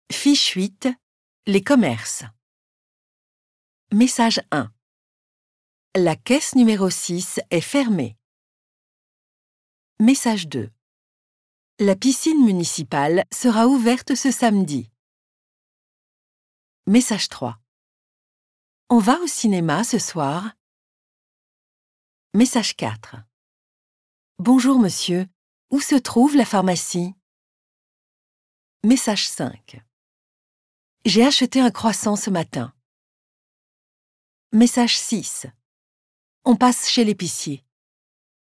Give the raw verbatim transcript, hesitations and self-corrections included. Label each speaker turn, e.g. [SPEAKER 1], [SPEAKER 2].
[SPEAKER 1] Fiche huit. Les commerces. Message un. La caisse numéro six est fermée. Message deux. La piscine municipale sera ouverte ce samedi. Message trois. On va au cinéma ce soir. Message quatre. Bonjour monsieur, où se trouve la pharmacie? Message cinq. J'ai acheté un croissant ce matin. Message six. On passe chez l'épicier.